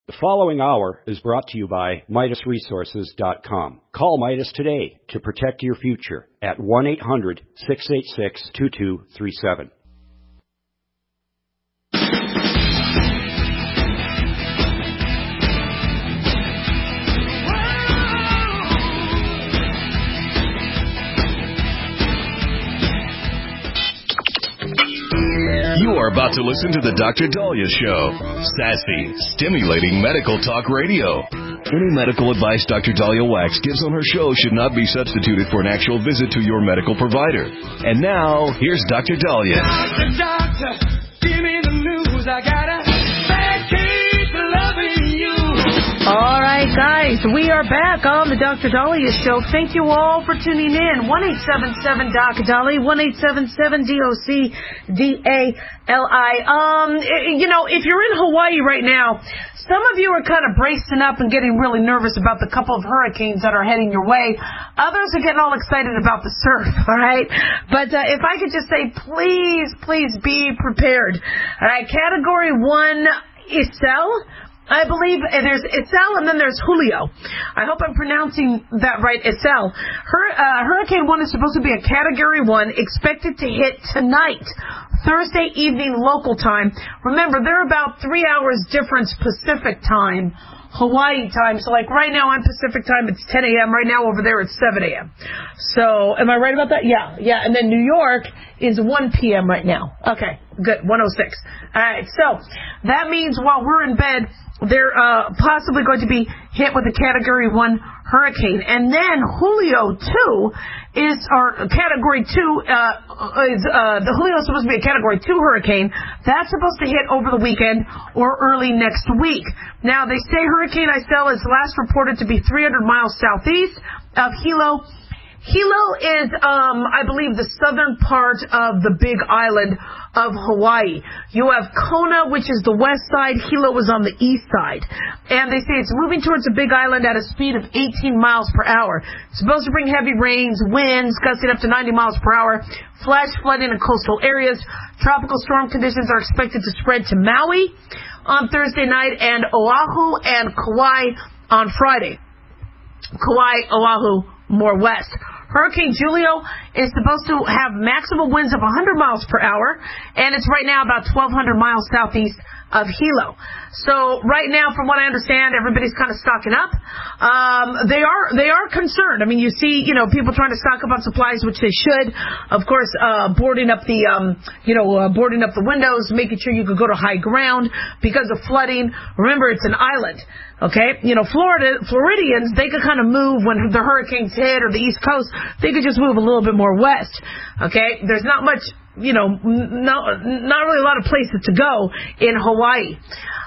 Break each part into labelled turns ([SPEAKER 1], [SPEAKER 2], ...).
[SPEAKER 1] The following hour is brought to you by MidasResources.com. Call Midas today to protect your future at 1-800-686-2237.
[SPEAKER 2] You are about to listen to the Dr. Daliah Show. Sassy, stimulating medical talk radio. Any medical advice Dr. Daliah Wax gives on her show should not be substituted for an actual visit to your medical provider. And now, here's Dr. Daliah.
[SPEAKER 3] Doctor, give me the news. I got a bad case of loving you.
[SPEAKER 4] All right, guys, we are back on the Dr. Daliah Show. Thank you all for tuning in. 1-877-DOC-DALI, 1-877-DOC-DALI. If you're in Hawaii right now, some of you are kind of bracing up and getting really nervous about the couple of hurricanes that are heading your way. Others are getting all excited about the surf, all right? But if I could just say, please be prepared. All right, Category 1 Isel. I believe there's Isel and then there's Julio. I hope I'm pronouncing that right, Isel. Hurricane 1 is supposed to be a Category 1, expected to hit tonight, Thursday evening local time. Remember, they're about 3 hours difference Pacific time, Hawaii time. So like right now I'm Pacific time, it's 10 a.m. Right now over there it's 7 a.m. So am I right about that? Yeah. And then New York is 1 p.m. right now. Okay, good, 1:06. All right, so that means while we're in bed, they're possibly going to be hit with a Category 1 hurricane. And then Julio 2 Category 2 the Julio is supposed to be a Category 2 hurricane. That's supposed to hit over the weekend or early next week. Now, they say Hurricane Isel is last reported to be 300 miles southeast of Hilo. Hilo is, I believe, the southern part of the Big Island of Hawaii. You have Kona, which is the west side. Hilo is on the east side. And they say it's moving towards the Big Island at a speed of 18 miles per hour. It's supposed to bring heavy rains, winds gusting up to 90 miles per hour, flash flooding in coastal areas. Tropical storm conditions are expected to spread to Maui on Thursday night and Oahu and Kauai on Friday. Kauai, Oahu, more west. Hurricane Julio is supposed to have maximum winds of 100 miles per hour, and it's right now about 1,200 miles southeast of Hilo. So right now, from what I understand, everybody's kind of stocking up. They are concerned. I mean, you see, people trying to stock up on supplies, which they should. Of course, boarding up the windows, making sure you could go to high ground because of flooding. Remember, it's an island. Okay, Floridians, they could kind of move when the hurricanes hit or the East Coast. They could just move a little bit more west. Okay, there's not much, not really a lot of places to go in Hawaii.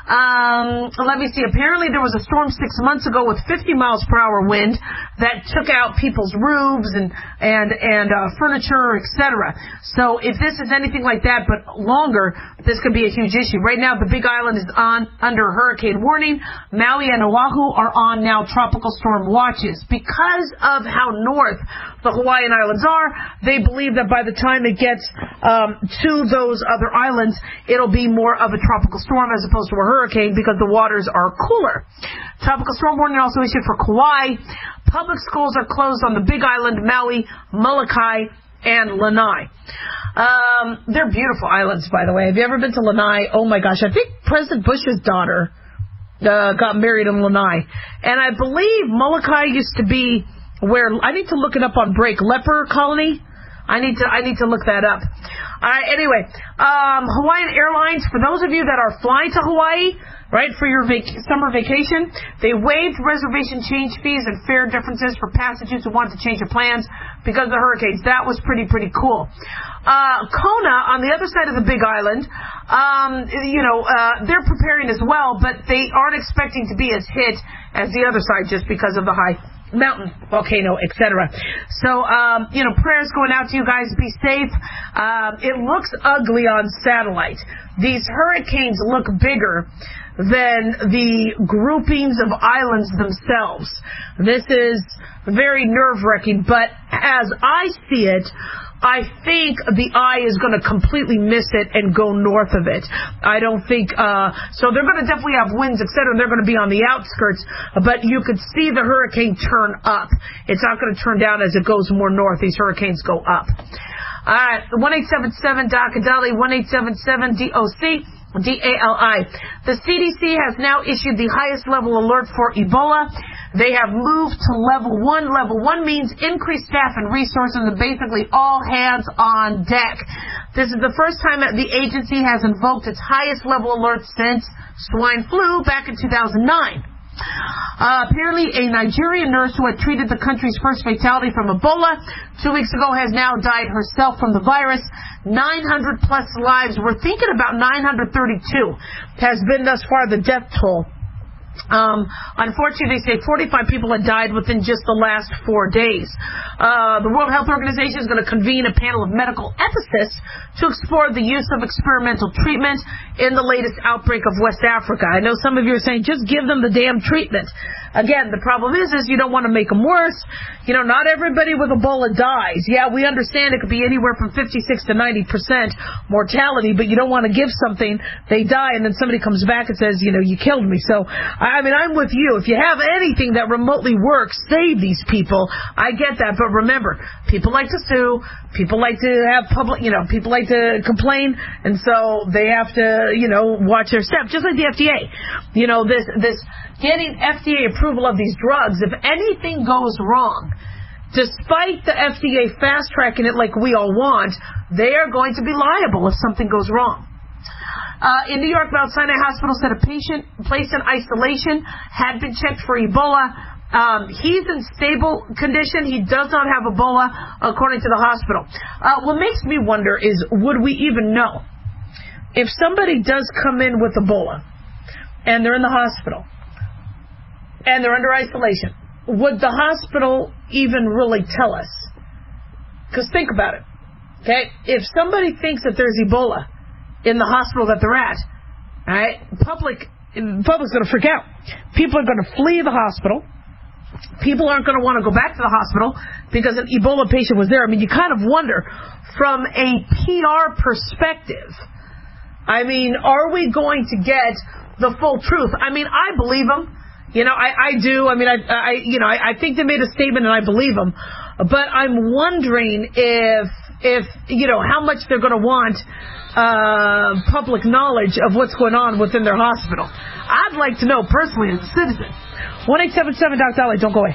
[SPEAKER 4] Let me see. Apparently there was a storm 6 months ago with 50 miles per hour wind that took out people's roofs and furniture, etc. So if this is anything like that but longer, this could be a huge issue. Right now the Big Island is under hurricane warning. Maui and Oahu are on now tropical storm watches. Because of how north the Hawaiian Islands are, they believe that by the time it gets to those other islands, it'll be more of a tropical storm as opposed to a hurricane because the waters are cooler. Tropical storm warning also issued for Kauai. Public schools are closed on the Big Island, Maui, Molokai, and Lanai. They're beautiful islands, by the way. Have you ever been to Lanai? Oh my gosh, I think President Bush's daughter got married in Lanai. And I believe Molokai used to be where, I need to look it up on break, leper colony. I need to look that up. All right, anyway, Hawaiian Airlines, for those of you that are flying to Hawaii, right, for your summer vacation, they waived reservation change fees and fare differences for passengers who wanted to change their plans because of the hurricanes. That was pretty cool. Kona, on the other side of the Big Island, they're preparing as well, but they aren't expecting to be as hit as the other side just because of the high mountain, volcano, etc. So, prayers going out to you guys. Be safe. It looks ugly on satellite. These hurricanes look bigger than the groupings of islands themselves. This is very nerve-wracking, but as I see it, I think the eye is going to completely miss it and go north of it. I don't think, so they're going to definitely have winds, etc., and they're going to be on the outskirts, but you could see the hurricane turn up. It's not going to turn down as it goes more north. These hurricanes go up. All right, 1-877-DOC-DALI, 1-877-DOC. DALI. The CDC has now issued the highest level alert for Ebola. They have moved to level 1. Level 1 means increased staff and resources and basically all hands on deck. This is the first time that the agency has invoked its highest level alert since swine flu back in 2009. Apparently, a Nigerian nurse who had treated the country's first fatality from Ebola 2 weeks ago has now died herself from the virus. 900 plus lives. We're thinking about 932 has been thus far the death toll. Unfortunately, they say 45 people had died within just the last 4 days. The World Health Organization is going to convene a panel of medical ethicists to explore the use of experimental treatment in the latest outbreak of West Africa. I know some of you are saying, just give them the damn treatment. Again, the problem is you don't want to make them worse. You know, not everybody with Ebola dies. Yeah, we understand it could be anywhere from 56 to 90% mortality, but you don't want to give something, they die, and then somebody comes back and says, you know, you killed me. So, I mean, I'm with you. If you have anything that remotely works, save these people. I get that, but remember, people like to sue, people like to have public, you know, people like to complain, and so they have to, you know, watch their step, just like the FDA. You know, this getting FDA approval of these drugs, if anything goes wrong, despite the FDA fast-tracking it like we all want, they are going to be liable if something goes wrong. In New York, Mount Sinai Hospital said a patient placed in isolation had been checked for Ebola. He's in stable condition. He does not have Ebola, according to the hospital. What makes me wonder is, would we even know? If somebody does come in with Ebola, and they're in the hospital, and they're under isolation, would the hospital even really tell us? Because think about it, okay? If somebody thinks that there's Ebola in the hospital that they're at, all right, public's going to freak out. People are going to flee the hospital. People aren't going to want to go back to the hospital because an Ebola patient was there. I mean, you kind of wonder, from a PR perspective, I mean, are we going to get the full truth? I mean, I believe them. You know, I do. I mean, I think they made a statement and I believe them. But I'm wondering if you know, how much they're going to want public knowledge of what's going on within their hospital. I'd like to know personally as a citizen. 1-877-DOC-DALI. Don't go away.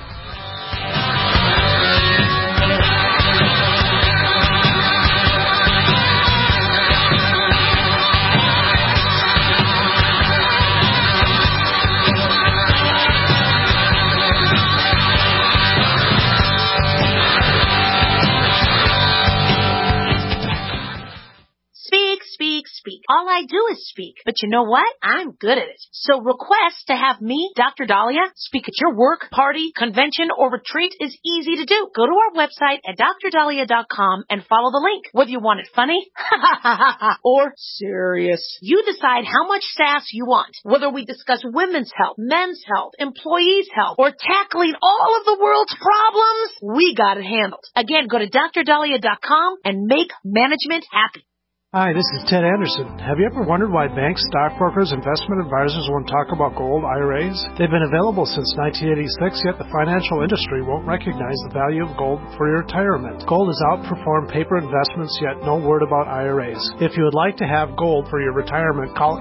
[SPEAKER 5] Speak. All I do is speak. But you know what? I'm good at it. So request to have me, Dr. Dahlia, speak at your work, party, convention, or retreat is easy to do. Go to our website at drdahlia.com and follow the link. Whether you want it funny or serious, you decide how much sass you want. Whether we discuss women's health, men's health, employees' health, or tackling all of the world's problems, we got it handled. Again, go to drdahlia.com and make management happy.
[SPEAKER 6] Hi, this is Ted Anderson. Have you ever wondered why banks, stockbrokers, investment advisors won't talk about gold IRAs? They've been available since 1986, yet the financial industry won't recognize the value of gold for your retirement. Gold has outperformed paper investments, yet no word about IRAs. If you would like to have gold for your retirement, call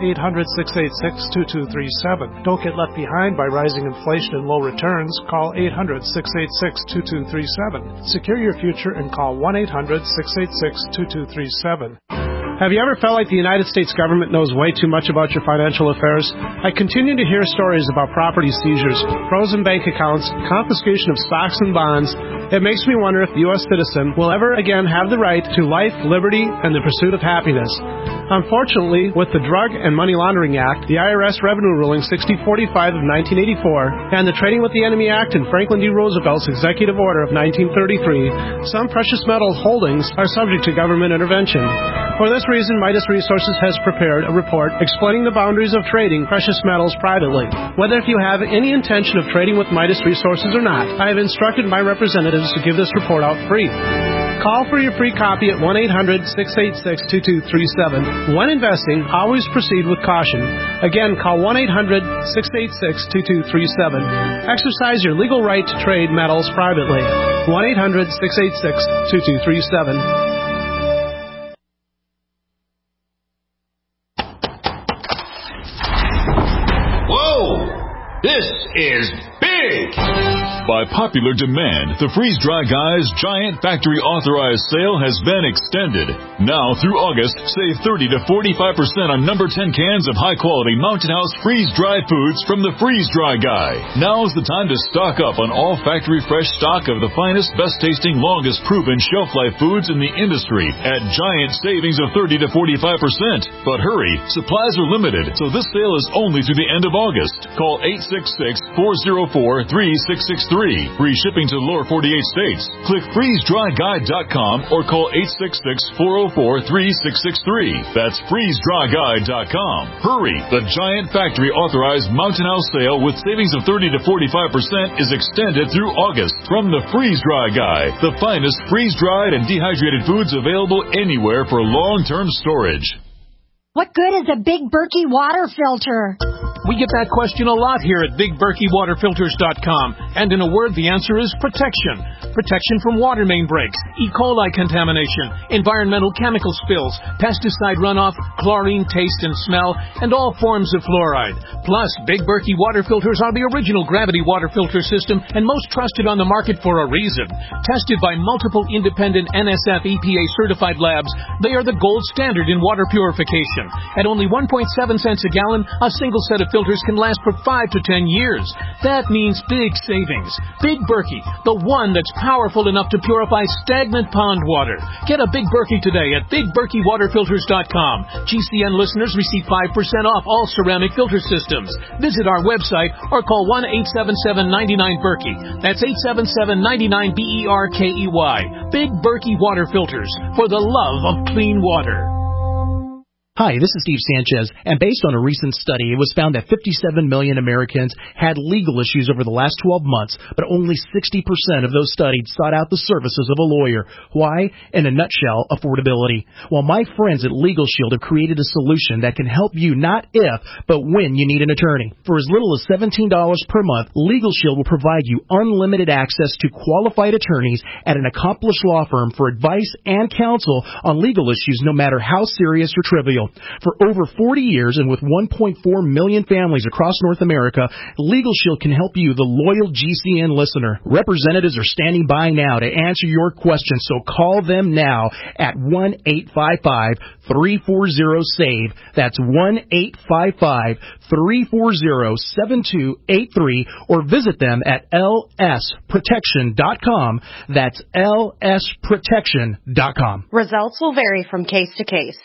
[SPEAKER 6] 800-686-2237. Don't get left behind by rising inflation and low returns. Call 800-686-2237. Secure your future and call 1-800-686-2237. Have you ever felt like the United States government knows way too much about your financial affairs? I continue to hear stories about property seizures, frozen bank accounts, confiscation of stocks and bonds. It makes me wonder if the U.S. citizen will ever again have the right to life, liberty, and the pursuit of happiness. Unfortunately, with the Drug and Money Laundering Act, the IRS Revenue Ruling 6045 of 1984, and the Trading with the Enemy Act and Franklin D. Roosevelt's Executive Order of 1933, some precious metal holdings are subject to government intervention. For this reason, Midas Resources has prepared a report explaining the boundaries of trading precious metals privately. Whether if you have any intention of trading with Midas Resources or not, I have instructed my representatives to give this report out free. Call for your free copy at 1-800-686-2237. When investing, always proceed with caution. Again, call 1-800-686-2237. Exercise your legal right to trade metals privately. 1-800-686-2237.
[SPEAKER 7] This is big!
[SPEAKER 8] By popular demand, the Freeze Dry Guys Giant Factory Authorized Sale has been extended. Now through August, save 30 to 45% on number 10 cans of high-quality Mountain House freeze-dried foods from the Freeze Dry Guy. Now's the time to stock up on all factory fresh stock of the finest, best-tasting, longest-proven shelf-life foods in the industry at giant savings of 30 to 45%. But hurry, supplies are limited, so this sale is only through the end of August. Call 866-404-3663. Free shipping to the lower 48 states. Click freezedryguide.com or call 866-404-3663. That's freezedryguide.com. Hurry! The Giant Factory Authorized Mountain House Sale with savings of 30 to 45% is extended through August from the Freeze Dry Guy, the finest freeze-dried and dehydrated foods available anywhere for long-term storage.
[SPEAKER 9] What good is a Big Berkey water filter?
[SPEAKER 10] We get that question a lot here at BigBerkeyWaterFilters.com. And in a word, the answer is protection. Protection from water main breaks, E. coli contamination, environmental chemical spills, pesticide runoff, chlorine taste and smell, and all forms of fluoride. Plus, Big Berkey water filters are the original gravity water filter system and most trusted on the market for a reason. Tested by multiple independent NSF EPA certified labs, they are the gold standard in water purification. At only 1.7 cents a gallon, a single set of filters can last for 5 to 10 years. That means big savings. Big Berkey, the one that's powerful enough to purify stagnant pond water. Get a Big Berkey today at BigBerkeyWaterFilters.com. GCN listeners receive 5% off all ceramic filter systems. Visit our website or call 1-877-99-BERKEY. That's 877-99-BERKEY. Big Berkey Water Filters, for the love of clean water.
[SPEAKER 11] Hi, this is Steve Sanchez, and based on a recent study, it was found that 57 million Americans had legal issues over the last 12 months, but only 60% of those studied sought out the services of a lawyer. Why? In a nutshell, affordability. Well, my friends at Legal Shield have created a solution that can help you not if, but when you need an attorney. For as little as $17 per month, Legal Shield will provide you unlimited access to qualified attorneys at an accomplished law firm for advice and counsel on legal issues, no matter how serious or trivial. For over 40 years and with 1.4 million families across North America, Legal Shield can help you, the loyal GCN listener. Representatives are standing by now to answer your questions, so call them now at 1-855-340-SAVE. That's 1-855-340-7283, or visit them at lsprotection.com. That's lsprotection.com.
[SPEAKER 12] Results will vary from case to case.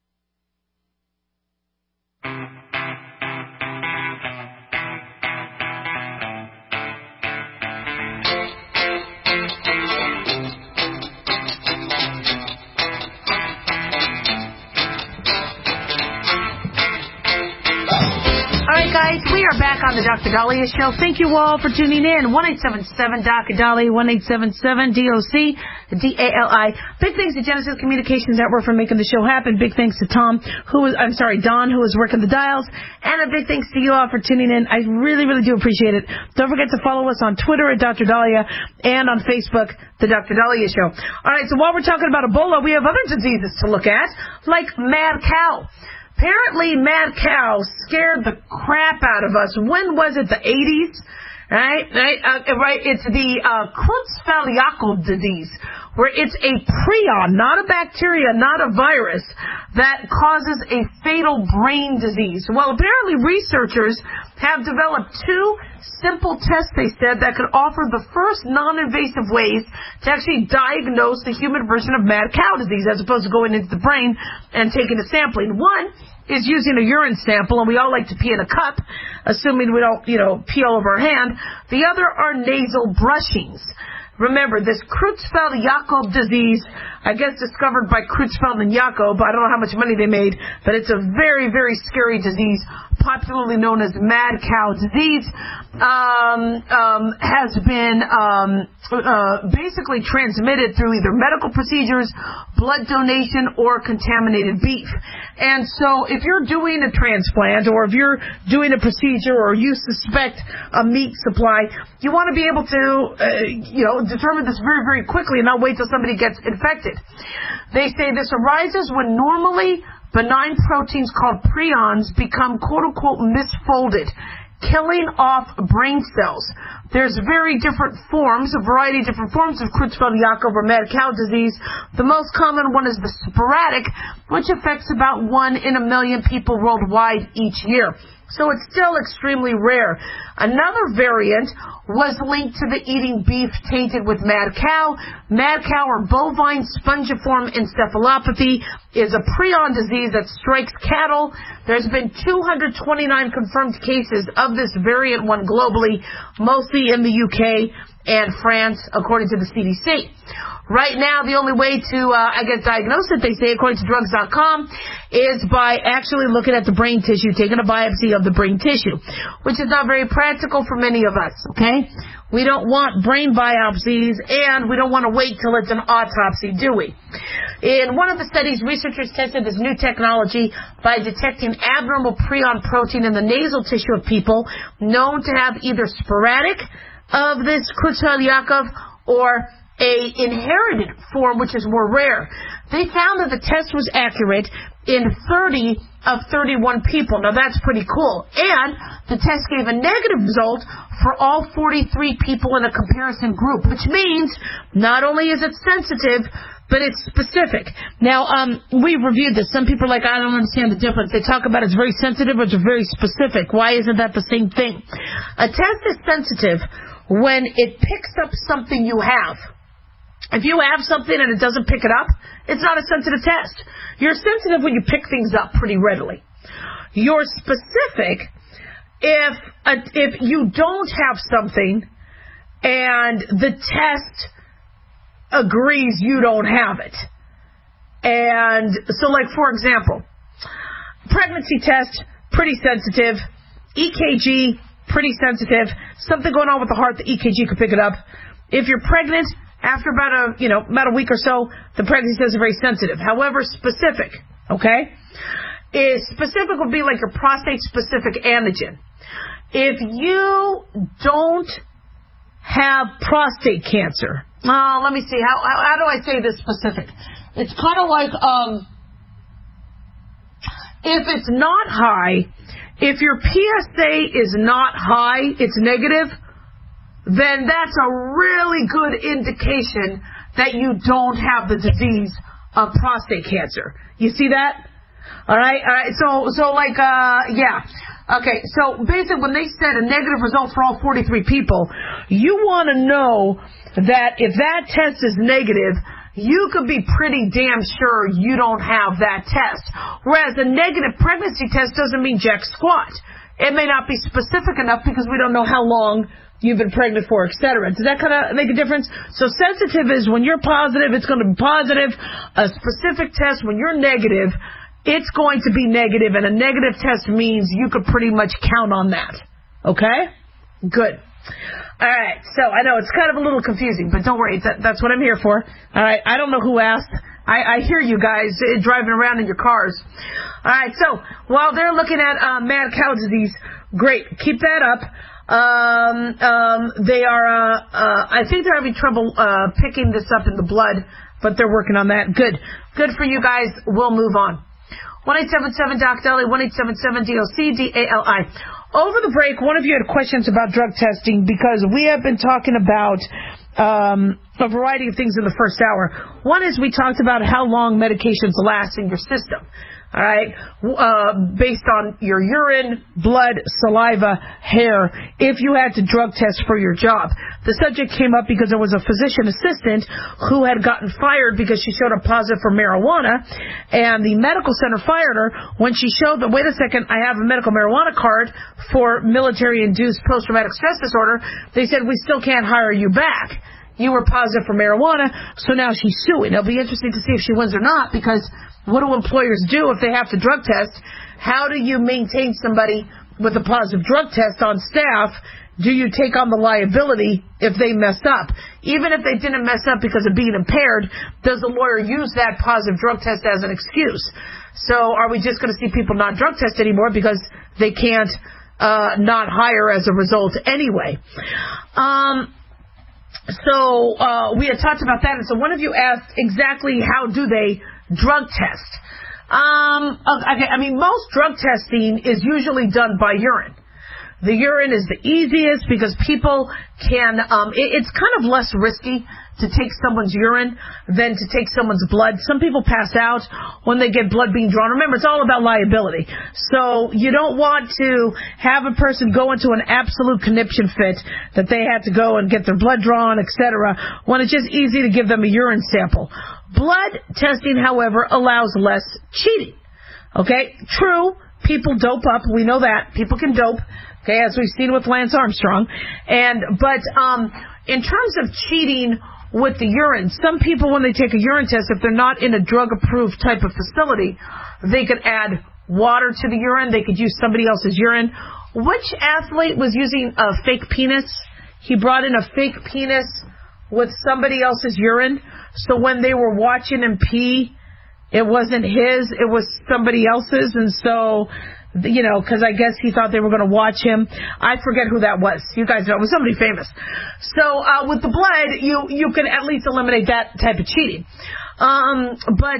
[SPEAKER 4] Guys, we are back on the Dr. Dahlia Show. Thank you all for tuning in. 1-877-DOC-DALI, 1-877-DOC-DALI. Big thanks to Genesis Communications Network for making the show happen. Big thanks to Don, who is working the dials. And a big thanks to you all for tuning in. I really, really do appreciate it. Don't forget to follow us on Twitter at Dr. Dahlia and on Facebook, the Dr. Dahlia Show. All right, so while we're talking about Ebola, we have other diseases to look at, like mad cow. Apparently, mad cow scared the crap out of us. When was it? The 80s? Right? It's the Creutzfeldt-Jakob disease, where it's a prion, not a bacteria, not a virus, that causes a fatal brain disease. Well, apparently researchers have developed two simple tests, they said, that could offer the first non-invasive ways to actually diagnose the human version of mad cow disease, as opposed to going into the brain and taking a sampling. One is using a urine sample, and we all like to pee in a cup, assuming we don't, pee all over our hand. The other are nasal brushings. Remember, this Creutzfeldt-Jakob disease, I guess discovered by Creutzfeldt and Jakob. I don't know how much money they made, but it's a very, very scary disease, popularly known as mad cow disease, has been basically transmitted through either medical procedures, blood donation, or contaminated beef. And so if you're doing a transplant or if you're doing a procedure or you suspect a meat supply, you want to be able to, determine this very, very quickly and not wait till somebody gets infected. They say this arises when normally benign proteins called prions become quote-unquote misfolded, killing off brain cells. There's a variety of different forms of Creutzfeldt-Jakob or mad cow disease. The most common one is the sporadic, which affects about 1 in a million people worldwide each year. So it's still extremely rare. Another variant was linked to the eating beef tainted with mad cow. Mad cow or bovine spongiform encephalopathy is a prion disease that strikes cattle. There's been 229 confirmed cases of this variant one globally, mostly in the UK and France, according to the CDC. Right now, the only way to, diagnose it, they say, according to drugs.com, is by actually looking at the brain tissue, taking a biopsy of the brain tissue, which is not very practical for many of us, okay? We don't want brain biopsies, and we don't want to wait till it's an autopsy, do we? In one of the studies, researchers tested this new technology by detecting abnormal prion protein in the nasal tissue of people known to have either sporadic of this Creutzfeldt-Jakob or a inherited form, which is more rare. They found that the test was accurate in 30 of 31 people. Now that's pretty cool. And the test gave a negative result for all 43 people in a comparison group, which means not only is it sensitive, but it's specific. Now, we've reviewed this. Some people are like, I don't understand the difference. They talk about it's very sensitive or it's very specific. Why isn't that the same thing? A test is sensitive when it picks up something you have. If you have something and it doesn't pick it up, it's not a sensitive test. You're sensitive when you pick things up pretty readily. You're specific if you don't have something and the test agrees you don't have it. And so, like, for example, pregnancy test, pretty sensitive. EKG, pretty sensitive. Something going on with the heart, the EKG could pick it up. If you're pregnant, after about a week or so, the pregnancy tests are very sensitive. However, specific, okay? Specific would be like your prostate-specific antigen. If you don't have prostate cancer, let me see, how do I say this specific? It's kind of like, if it's not high, if your PSA is not high, it's negative, then that's a really good indication that you don't have the disease of prostate cancer. You see that? All right. Okay. So basically, when they said a negative result for all 43 people, you want to know that if that test is negative, you could be pretty damn sure you don't have that test. Whereas a negative pregnancy test doesn't mean jack squat. It may not be specific enough because we don't know how long you've been pregnant for, etc. Does that kind of make a difference? So sensitive is when you're positive, it's going to be positive. A specific test, when you're negative, it's going to be negative, and a negative test means you could pretty much count on that. Okay? Good. All right. So I know it's kind of a little confusing, but don't worry. That's what I'm here for. All right. I don't know who asked. I hear you guys driving around in your cars. All right. So while they're looking at mad cow disease, great. Keep that up. They are, I think they're having trouble, picking this up in the blood, but they're working on that. Good. Good for you guys. We'll move on. 1-877-DOC-DALI, 1-877-DOC-DALI. Over the break, one of you had questions about drug testing because we have been talking about, a variety of things in the first hour. One is we talked about how long medications last in your system. All right, based on your urine, blood, saliva, hair, if you had to drug test for your job. The subject came up because there was a physician assistant who had gotten fired because she showed up positive for marijuana, and the medical center fired her when she showed that, wait a second, I have a medical marijuana card for military-induced post-traumatic stress disorder. They said, we still can't hire you back. You were positive for marijuana, so now she's suing. It'll be interesting to see if she wins or not, because what do employers do if they have to drug test? How do you maintain somebody with a positive drug test on staff, do you take on the liability if they messed up? Even if they didn't mess up because of being impaired, does the lawyer use that positive drug test as an excuse? So are we just going to see people not drug test anymore because they can't not hire as a result anyway? So we had talked about that, and so one of you asked exactly how do they drug test. Okay, I mean, most drug testing is usually done by urine. The urine is the easiest because people can, it's kind of less risky to take someone's urine than to take someone's blood. Some people pass out when they get blood being drawn. Remember, it's all about liability. So you don't want to have a person go into an absolute conniption fit that they had to go and get their blood drawn, etc., when it's just easy to give them a urine sample. Blood testing, however, allows less cheating. Okay? True, people dope up. We know that. People can dope. Okay, as we've seen with Lance Armstrong. But in terms of cheating with the urine, some people, when they take a urine test, if they're not in a drug-approved type of facility, they could add water to the urine. They could use somebody else's urine. Which athlete was using a fake penis? He brought in a fake penis with somebody else's urine. So when they were watching him pee, it wasn't his, it was somebody else's. And so, you know, because I guess he thought they were going to watch him. I forget who that was. You guys know. It was somebody famous. So with the blood, you can at least eliminate that type of cheating. But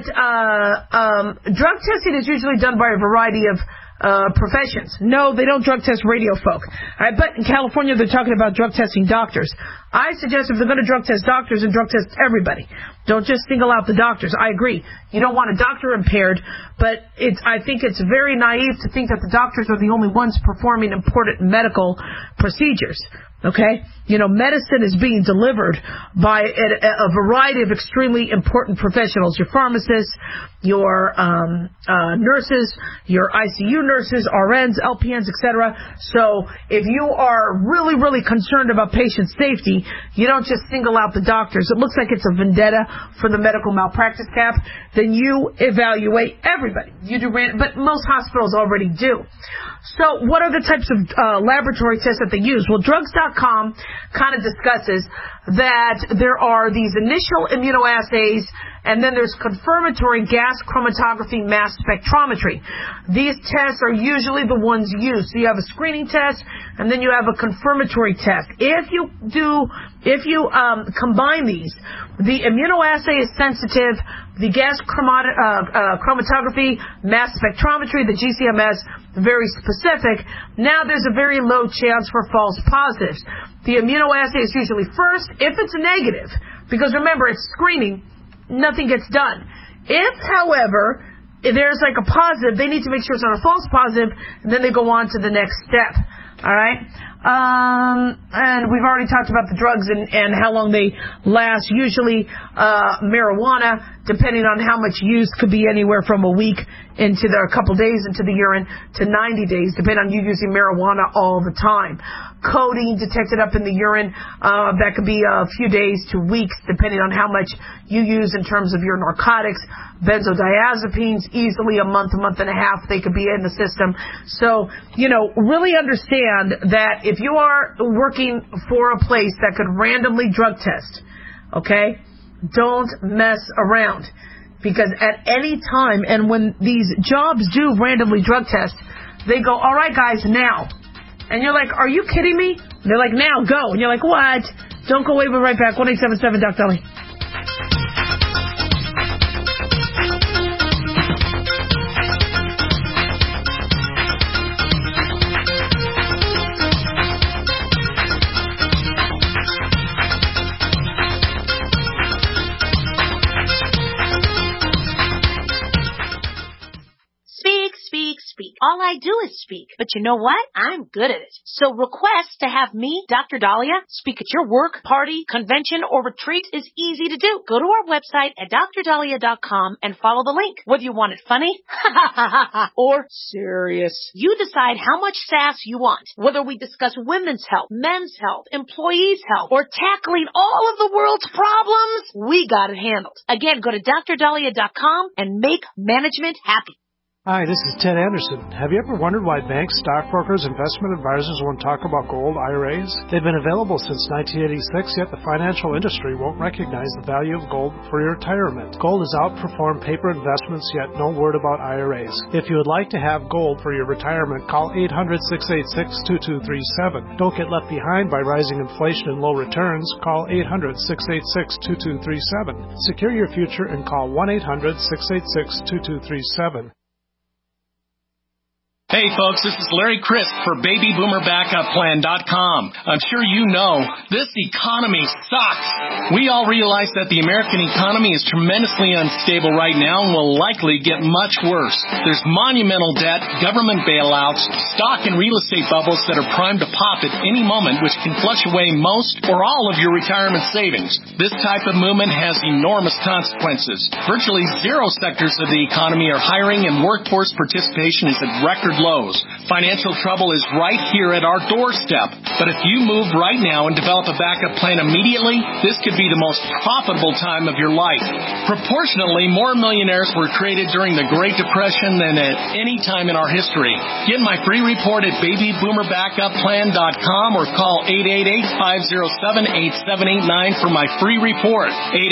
[SPEAKER 4] drug testing is usually done by a variety of professions. No, they don't drug test radio folk. I bet in California they're talking about drug testing doctors. I suggest if they're going to drug test doctors, and drug test everybody. Don't just single out the doctors. I agree. You don't want a doctor impaired, but I think it's very naive to think that the doctors are the only ones performing important medical procedures. Okay? You know, medicine is being delivered by a variety of extremely important professionals. Your pharmacists, your nurses, your ICU nurses, RNs, LPNs, etc. So if you are really, really concerned about patient safety, you don't just single out the doctors. It looks like it's a vendetta for the medical malpractice cap. Then you evaluate everybody. You do, but most hospitals already do. So what are the types of laboratory tests that they use? Well, drugs.com kind of discusses that there are these initial immunoassays, and then there's confirmatory gas chromatography mass spectrometry. These tests are usually the ones used. So you have a screening test, and then you have a confirmatory test. If you combine these, the immunoassay is sensitive, the gas chromatography mass spectrometry, the GCMS, very specific. Now there's a very low chance for false positives. The immunoassay is usually first. If it's negative, because remember, it's screening, nothing gets done. If, however, there's like a positive, they need to make sure it's not a false positive, and then they go on to the next step. All right? And we've already talked about the drugs and how long they last. Usually, marijuana, depending on how much use, could be anywhere from a week into a couple days into the urine to 90 days, depending on you using marijuana all the time. Codeine detected up in the urine, that could be a few days to weeks, depending on how much you use in terms of your narcotics. Benzodiazepines, easily a month and a half, they could be in the system. So, you know, really understand that if you are working for a place that could randomly drug test, okay, don't mess around. Because at any time, and when these jobs do randomly drug test, they go, all right, guys, now. And you're like, are you kidding me? And they're like, now, go. And you're like, what? Don't go away, we're right back. 1-877 Dr. Dolly.
[SPEAKER 5] All I do is speak. But you know what? I'm good at it. So request to have me, Dr. Dahlia, speak at your work, party, convention, or retreat is easy to do. Go to our website at drdahlia.com and follow the link. Whether you want it funny, or serious, you decide how much sass you want. Whether we discuss women's health, men's health, employees' health, or tackling all of the world's problems, we got it handled. Again, go to drdahlia.com and make management happy.
[SPEAKER 6] Hi, this is Ted Anderson. Have you ever wondered why banks, stockbrokers, investment advisors won't talk about gold IRAs? They've been available since 1986, yet the financial industry won't recognize the value of gold for your retirement. Gold has outperformed paper investments, yet no word about IRAs. If you would like to have gold for your retirement, call 800-686-2237. Don't get left behind by rising inflation and low returns. Call 800-686-2237. Secure your future and call 1-800-686-2237.
[SPEAKER 13] Hey folks, this is Larry Crisp for BabyBoomerBackupPlan.com. I'm sure you know, this economy sucks. We all realize that the American economy is tremendously unstable right now and will likely get much worse. There's monumental debt, government bailouts, stock and real estate bubbles that are primed to pop at any moment, which can flush away most or all of your retirement savings. This type of movement has enormous consequences. Virtually zero sectors of the economy are hiring and workforce participation is at record lows. Financial trouble is right here at our doorstep. But if you move right now and develop a backup plan immediately, this could be the most profitable time of your life. Proportionally, more millionaires were created during the Great Depression than at any time in our history. Get my free report at BabyBoomerBackupPlan.com or call 888-507-8789 for my free report.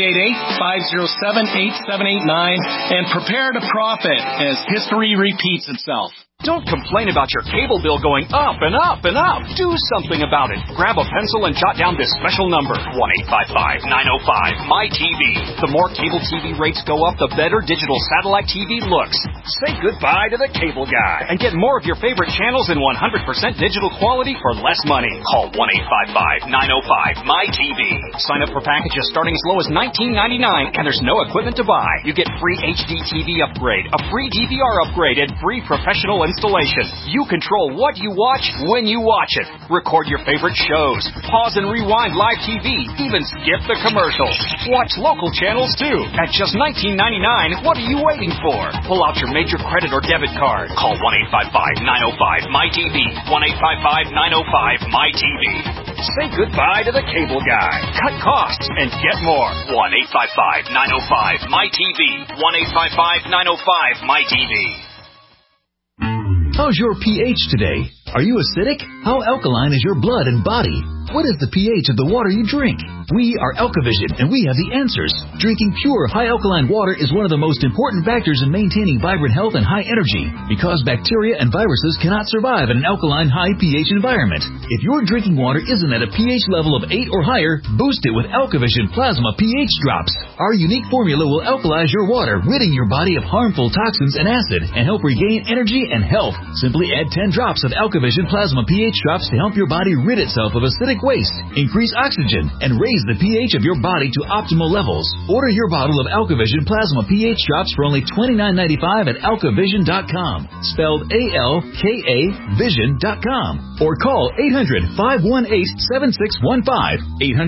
[SPEAKER 13] 888-507-8789 and prepare to profit as history repeats itself.
[SPEAKER 14] Don't complain about your cable bill going up and up and up. Do something about it. Grab a pencil and jot down this special number, 1-855-905-MY-TV. The more cable TV rates go up, the better digital satellite TV looks. Say goodbye to the cable guy and get more of your favorite channels in 100% digital quality for less money. Call 1-855-905-MY-TV. Sign up for packages starting as low as $19.99 and there's no equipment to buy. You get free HD TV upgrade, a free DVR upgrade, and free professional installation. You control what you watch when you watch it. Record your favorite shows. Pause and rewind live TV. Even skip the commercials. Watch local channels too. At just $19.99, what are you waiting for? Pull out your major credit or debit card. Call 1-855-905-MY-TV. 1-855-905-MY-TV. Say goodbye to the cable guy. Cut costs and get more. 1-855-905-MY-TV. 1-855-905-MY-TV.
[SPEAKER 15] How's your pH today? Are you acidic? How alkaline is your blood and body? What is the pH of the water you drink? We are Alkavision, and we have the answers. Drinking pure, high alkaline water is one of the most important factors in maintaining vibrant health and high energy, because bacteria and viruses cannot survive in an alkaline, high pH environment. If your drinking water isn't at a pH level of 8 or higher, boost it with Alkavision Plasma pH Drops. Our unique formula will alkalize your water, ridding your body of harmful toxins and acid, and help regain energy and health. Simply add 10 drops of Alkavision Plasma pH Drops to help your body rid itself of acidic waste, increase oxygen, and raise the pH of your body to optimal levels. Order your bottle of Alkavision Plasma pH Drops for only $29.95 at alkavision.com, spelled A-L-K-A Vision.com, or call 800-518-7615,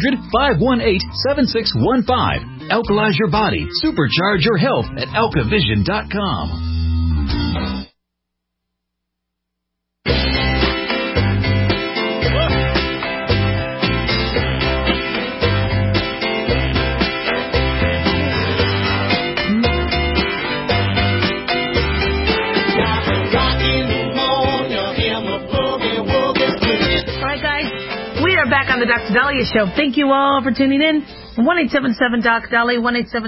[SPEAKER 15] 800-518-7615. Alkalize your body, supercharge your health at alkavision.com.
[SPEAKER 4] Back on the Dr. Dahlia Show. Thank you all for tuning in. 1-877-DOC-DALI,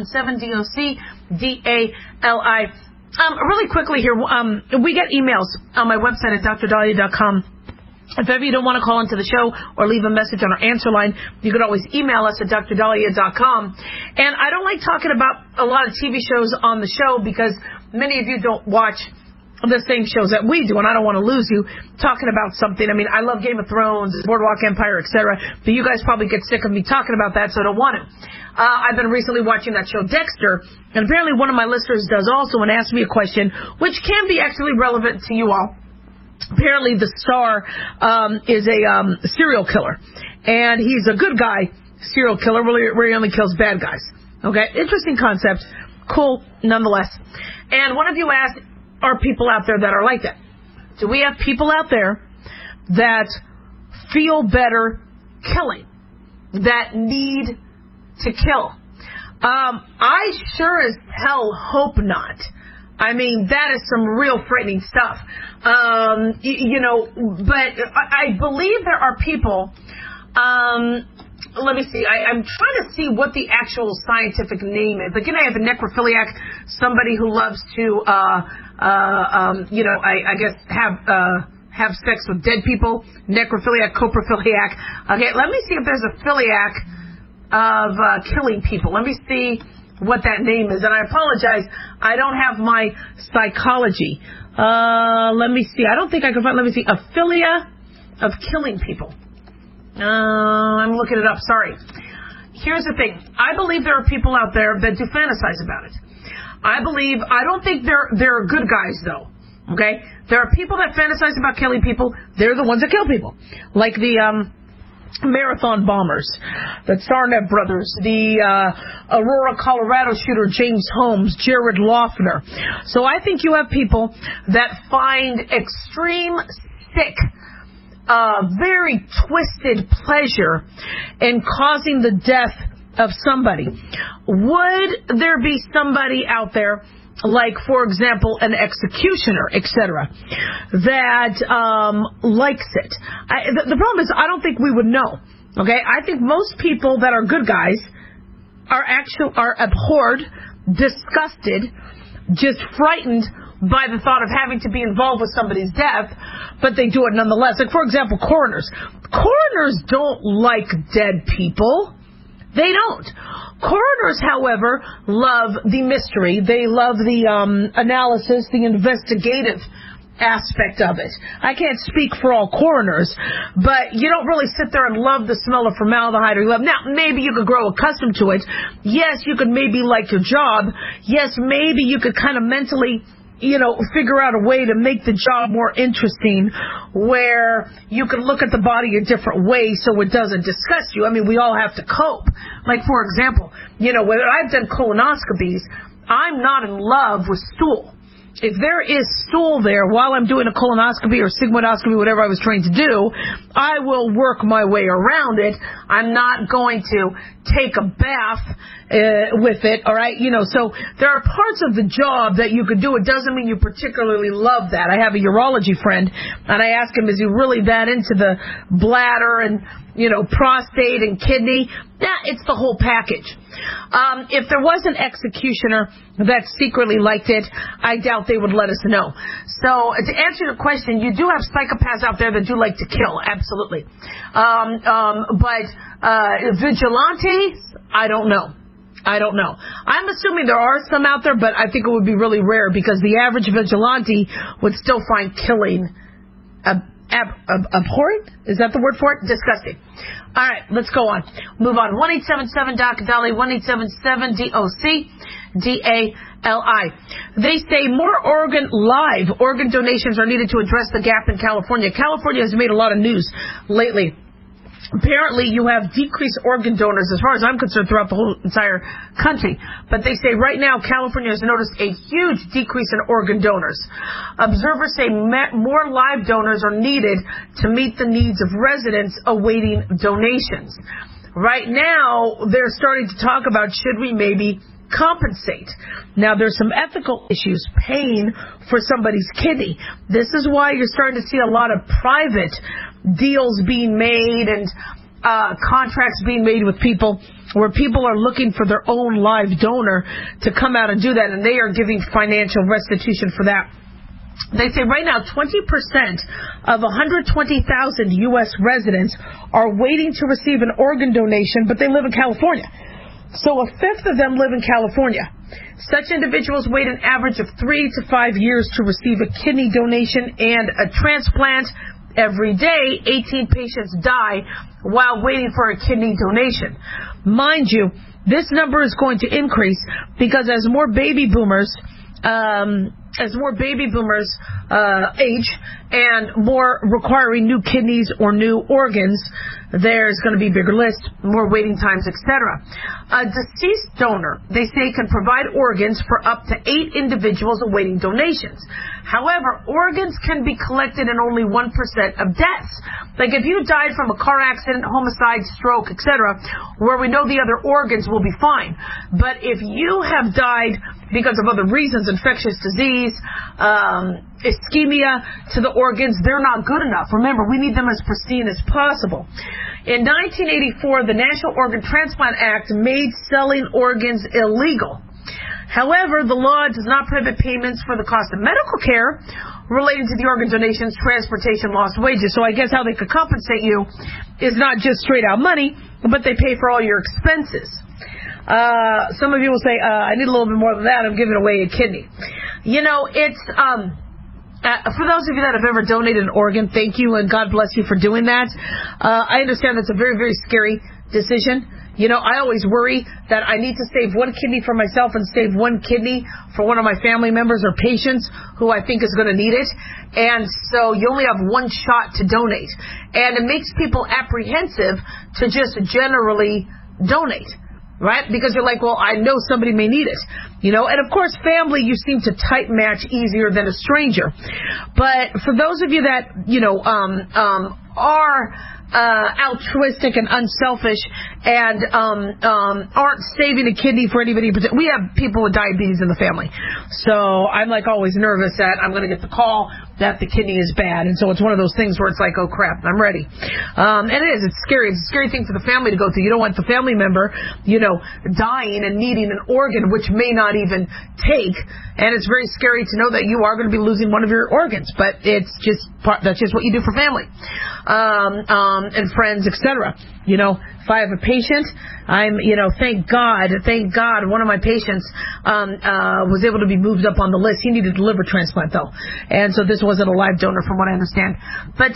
[SPEAKER 4] 1-877-DOC-DALI. Really quickly here, we get emails on my website at drdahlia.com. If ever you don't want to call into the show or leave a message on our answer line, you could always email us at drdahlia.com. And I don't like talking about a lot of TV shows on the show because many of you don't watch the same shows that we do, and I don't want to lose you talking about something. I mean, I love Game of Thrones, Boardwalk Empire, etc., but you guys probably get sick of me talking about that, so I don't want to. I've been recently watching that show Dexter, and apparently one of my listeners does also and asked me a question, which can be actually relevant to you all. Apparently the star is a serial killer, and he's a good guy serial killer where he only kills bad guys. Okay, interesting concept, cool nonetheless. And one of you asked, are people out there that are like that? Do we have people out there that feel better killing, that need to kill? I sure as hell hope not. I mean, that is some real frightening stuff. But I believe there are people, let me see, I'm trying to see what the actual scientific name is. Like, I have a necrophiliac, somebody who loves to, I guess have sex with dead people. Necrophiliac, coprophiliac. Okay, let me see if there's a philiac of killing people. Let me see what that name is. And I apologize, I don't have my psychology. Let me see. I don't think I can find, let me see, a philia of killing people. I'm looking it up, sorry. Here's the thing. I believe there are people out there that do fantasize about it. I don't think they're good guys, though. Okay? There are people that fantasize about killing people. They're the ones that kill people. Like the marathon bombers, the Tsarnaev brothers, the Aurora, Colorado shooter James Holmes, Jared Loughner. So I think you have people that find extreme sick, very twisted pleasure in causing the death of somebody. Would there be somebody out there, like, for example, an executioner, etc., that likes it? The problem is, I don't think we would know. Okay, I think most people that are good guys are abhorred, disgusted, just frightened by the thought of having to be involved with somebody's death, but they do it nonetheless. Like, for example, coroners. Coroners don't like dead people. They don't. Coroners, however, love the mystery. They love the analysis, the investigative aspect of it. I can't speak for all coroners, but you don't really sit there and love the smell of formaldehyde or love. Now, maybe you could grow accustomed to it. Yes, you could maybe like your job. Yes, maybe you could kind of mentally figure out a way to make the job more interesting, where you can look at the body a different way so it doesn't disgust you. I mean, we all have to cope. Like, for example, when I've done colonoscopies, I'm not in love with stool. If there is stool there while I'm doing a colonoscopy or sigmoidoscopy, whatever I was trained to do, I will work my way around it. I'm not going to take a bath with it, all right? So there are parts of the job that you could do. It doesn't mean you particularly love that. I have a urology friend, and I ask him, is he really that into the bladder and, prostate and kidney? Yeah, it's the whole package. If there was an executioner that secretly liked it, I doubt they would let us know. So to answer your question, you do have psychopaths out there that do like to kill, absolutely. But vigilantes, I don't know. I'm assuming there are some out there, but I think it would be really rare, because the average vigilante would still find killing abhorrent? Is that the word for it? Disgusting. All right, let's go on. Move on. 1-877-DOC-DALI, 1-877-DOC-DALI. They say more organ donations are needed to address the gap in California. California has made a lot of news lately. Apparently, you have decreased organ donors, as far as I'm concerned, throughout the whole entire country. But they say right now, California has noticed a huge decrease in organ donors. Observers say more live donors are needed to meet the needs of residents awaiting donations. Right now, they're starting to talk about, should we maybe compensate? Now, there's some ethical issues paying for somebody's kidney. This is why you're starting to see a lot of private deals being made and contracts being made with people, where people are looking for their own live donor to come out and do that, and they are giving financial restitution for that. They say right now 20% of 120,000 U.S. residents are waiting to receive an organ donation, but they live in California. So a fifth of them live in California. Such individuals wait an average of 3 to 5 years to receive a kidney donation and a transplant. Every day, 18 patients die while waiting for a kidney donation. Mind you, this number is going to increase, because as more baby boomers age and more requiring new kidneys or new organs, there's going to be a bigger list, more waiting times, etc. A deceased donor, they say, can provide organs for up to 8 individuals awaiting donations. However, organs can be collected in only 1% of deaths. Like if you died from a car accident, homicide, stroke, etc., where we know the other organs will be fine. But if you have died because of other reasons, infectious disease, ischemia to the organs, they're not good enough. Remember, we need them as pristine as possible. In 1984, the National Organ Transplant Act made selling organs illegal. However, the law does not prohibit payments for the cost of medical care relating to the organ donations, transportation, lost wages. So I guess how they could compensate you is not just straight out money, but they pay for all your expenses. Some of you will say, I need a little bit more than that. I'm giving away a kidney. You know, it's... for those of you that have ever donated an organ, thank you, and God bless you for doing that. I understand that's a very, very scary decision. You know, I always worry that I need to save one kidney for myself and save one kidney for one of my family members or patients who I think is going to need it. And so you only have one shot to donate. And it makes people apprehensive to just generally donate. Right? Because you're like, well, I know somebody may need it. You know, and of course, family, you seem to type match easier than a stranger. But for those of you that, you know, are altruistic and unselfish and aren't saving a kidney for anybody. We have people with diabetes in the family. So I'm like always nervous that I'm going to get the call that the kidney is bad. And so it's one of those things where it's like, oh crap, I'm ready. And it is, it's scary. It's a scary thing for the family to go through. You don't want the family member, you know, dying and needing an organ which may not even take. And it's very scary to know that you are going to be losing one of your organs. But it's just that's just what you do for family. And friends, etc. You know, if I have a patient, thank God, one of my patients was able to be moved up on the list. He needed a liver transplant though, and so this wasn't a live donor, from what I understand. But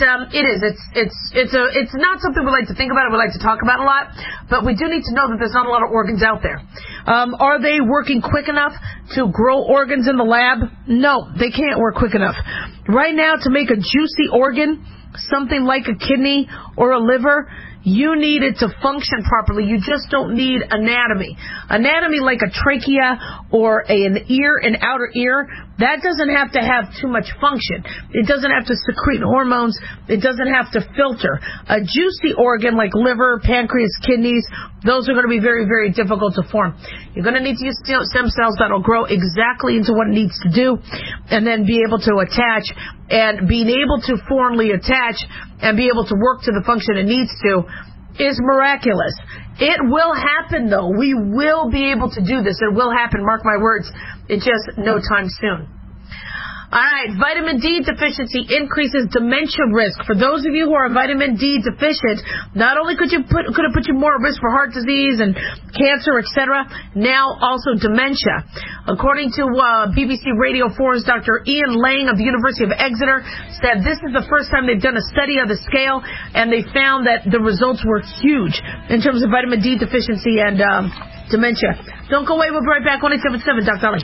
[SPEAKER 4] it's not something we like to think about. We like to talk about a lot, but we do need to know that there's not a lot of organs out there. Are they working quick enough to grow organs in the lab? No, they can't work quick enough. Right now, to make a juicy organ, something like a kidney or a liver, you need it to function properly. You just don't need anatomy. Anatomy like a trachea or an ear, an outer ear, that doesn't have to have too much function. It doesn't have to secrete hormones. It doesn't have to filter. A juicy organ like liver, pancreas, kidneys, those are going to be very, very difficult to form. You're going to need to use stem cells that will grow exactly into what it needs to do and then be able to attach, and being able to formally attach and be able to work to the function it needs to is miraculous. It will happen, though. We will be able to do this. It will happen. Mark my words. It's just no time soon. All right, vitamin D deficiency increases dementia risk. For those of you who are vitamin D deficient, not only could it put you more at risk for heart disease and cancer, etc., now also dementia. According to BBC Radio 4's Dr. Ian Lang of the University of Exeter, said this is the first time they've done a study of the scale, and they found that the results were huge in terms of vitamin D deficiency and dementia. Don't go away. We'll be right back. 1-877 Dr. Dolly.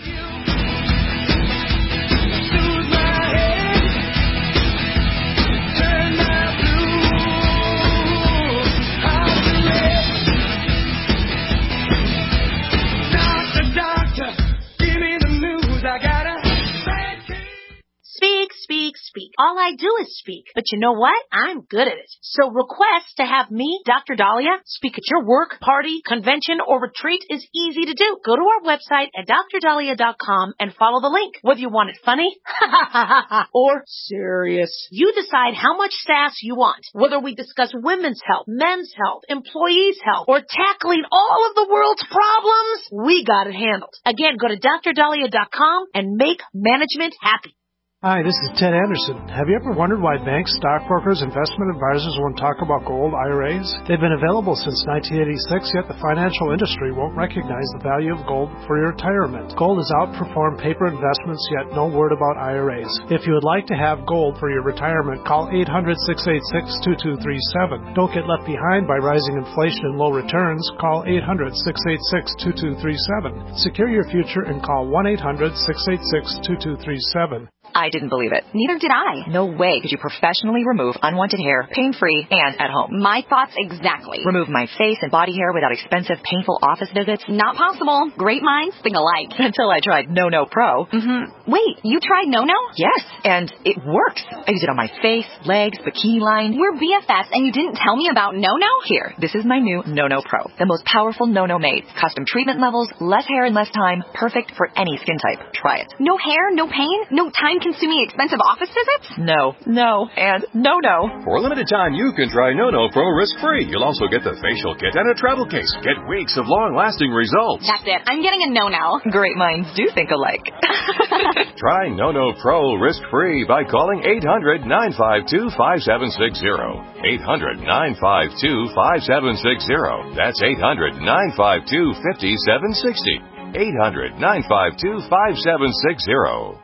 [SPEAKER 5] Speak. All I do is speak. But you know what? I'm good at it. So request to have me, Dr. Dahlia, speak at your work, party, convention, or retreat is easy to do. Go to our website at drdahlia.com and follow the link. Whether you want it funny or serious, you decide how much sass you want. Whether we discuss women's health, men's health, employees' health, or tackling all of the world's problems, we got it handled. Again, go to drdahlia.com and make management happy.
[SPEAKER 6] Hi, this is Ted Anderson. Have you ever wondered why banks, stockbrokers, investment advisors won't talk about gold IRAs? They've been available since 1986, yet the financial industry won't recognize the value of gold for your retirement. Gold has outperformed paper investments, yet no word about IRAs. If you would like to have gold for your retirement, call 800-686-2237. Don't get left behind by rising inflation and low returns. Call 800-686-2237. Secure your future and call 1-800-686-2237.
[SPEAKER 16] I didn't believe it.
[SPEAKER 17] Neither did I.
[SPEAKER 16] No way could you professionally remove unwanted hair, pain-free, and at home.
[SPEAKER 17] My thoughts exactly.
[SPEAKER 16] Remove my face and body hair without expensive, painful office visits?
[SPEAKER 17] Not possible. Great minds think alike.
[SPEAKER 16] Until I tried No Pro.
[SPEAKER 17] Wait, you tried No?
[SPEAKER 16] Yes, and it works. I use it on my face, legs, bikini line.
[SPEAKER 17] We're BFFs, and you didn't tell me about No?
[SPEAKER 16] Here, this is my new No Pro. The most powerful No made. Custom treatment levels, less hair in less time, perfect for any skin type. Try it.
[SPEAKER 17] No hair, no pain, no time-consuming expensive office visits?
[SPEAKER 16] No, and no.
[SPEAKER 7] For a limited time, you can try No Pro risk-free. You'll also get the facial kit and a travel case. Get weeks of long-lasting results.
[SPEAKER 17] That's it. I'm getting a No now.
[SPEAKER 16] Great minds do think alike.
[SPEAKER 7] Try No Pro risk-free by calling 800-952-5760. 800-952-5760. That's 800-952-5760. 800-952-5760.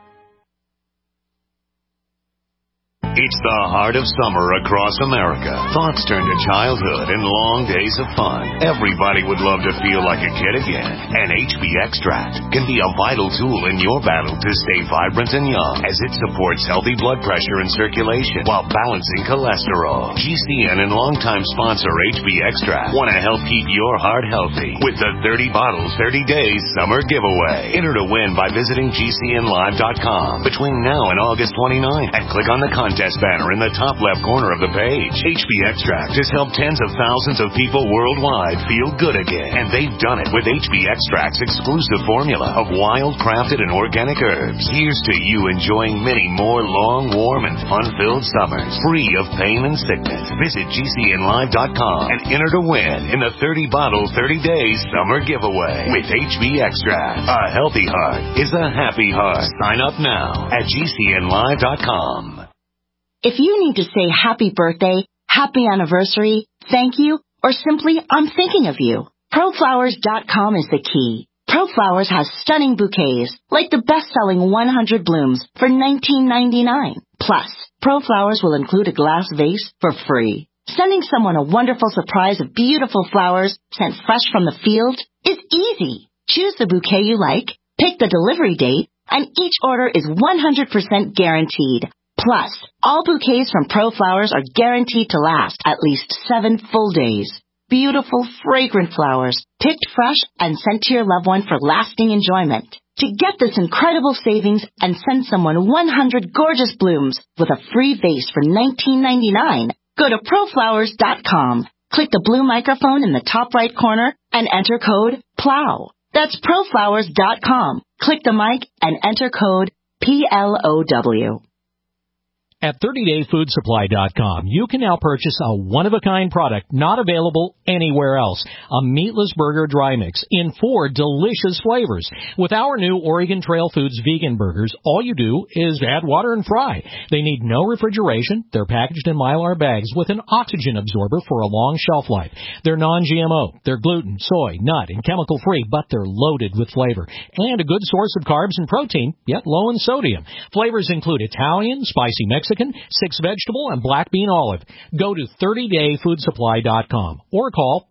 [SPEAKER 2] It's the heart of summer across America. Thoughts turn to childhood and long days of fun. Everybody would love to feel like a kid again. And HB Extract can be a vital tool in your battle to stay vibrant and young, as it supports healthy blood pressure and circulation while balancing cholesterol. GCN and longtime sponsor HB Extract want to help keep your heart healthy with the 30 bottles, 30 days summer giveaway. Enter to win by visiting GCNlive.com between now and August 29 and click on the contest banner in the top left corner of the page. HB Extract has helped tens of thousands of people worldwide feel good again, and they've done it with HB Extract's exclusive formula of wild, crafted, and organic herbs. Here's to you enjoying many more long, warm, and fun-filled summers, free of pain and sickness. Visit GCNlive.com and enter to win in the 30-bottle, 30 days summer giveaway with HB Extract. A healthy heart is a happy heart. Sign up now at GCNlive.com.
[SPEAKER 18] If you need to say happy birthday, happy anniversary, thank you, or simply I'm thinking of you, ProFlowers.com is the key. ProFlowers has stunning bouquets, like the best-selling 100 blooms for $19.99. Plus, ProFlowers will include a glass vase for free. Sending someone a wonderful surprise of beautiful flowers sent fresh from the field is easy. Choose the bouquet you like, pick the delivery date, and each order is 100% guaranteed. Plus, all bouquets from ProFlowers are guaranteed to last at least 7 full days. Beautiful, fragrant flowers, picked fresh and sent to your loved one for lasting enjoyment. To get this incredible savings and send someone 100 gorgeous blooms with a free vase for $19.99, go to ProFlowers.com. Click the blue microphone in the top right corner and enter code PLOW. That's ProFlowers.com. Click the mic and enter code PLOW.
[SPEAKER 10] At 30dayfoodsupply.com, you can now purchase a one-of-a-kind product not available anywhere else, a meatless burger dry mix in 4 delicious flavors. With our new Oregon Trail Foods vegan burgers, all you do is add water and fry. They need no refrigeration. They're packaged in Mylar bags with an oxygen absorber for a long shelf life. They're non-GMO. They're gluten, soy, nut, and chemical-free, but they're loaded with flavor and a good source of carbs and protein, yet low in sodium. Flavors include Italian, spicy Mexican, 6 vegetable, and black bean olive. Go to 30dayfoodsupply.com or call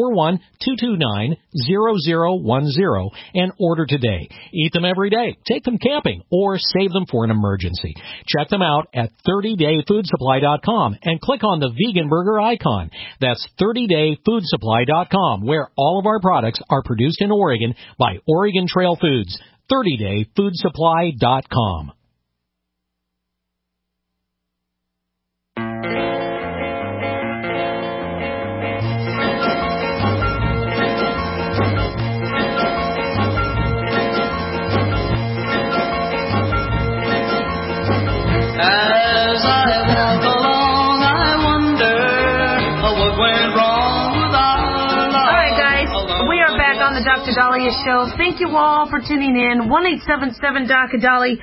[SPEAKER 10] 541-229-0010 and order today. Eat them every day, take them camping, or save them for an emergency. Check them out at 30dayfoodsupply.com and click on the vegan burger icon. That's 30dayfoodsupply.com, where all of our products are produced in Oregon by Oregon Trail Foods. 30dayfoodsupply.com.
[SPEAKER 4] Dr. Daliah Show. Thank you all for tuning in. 1-877-Dr. Dali,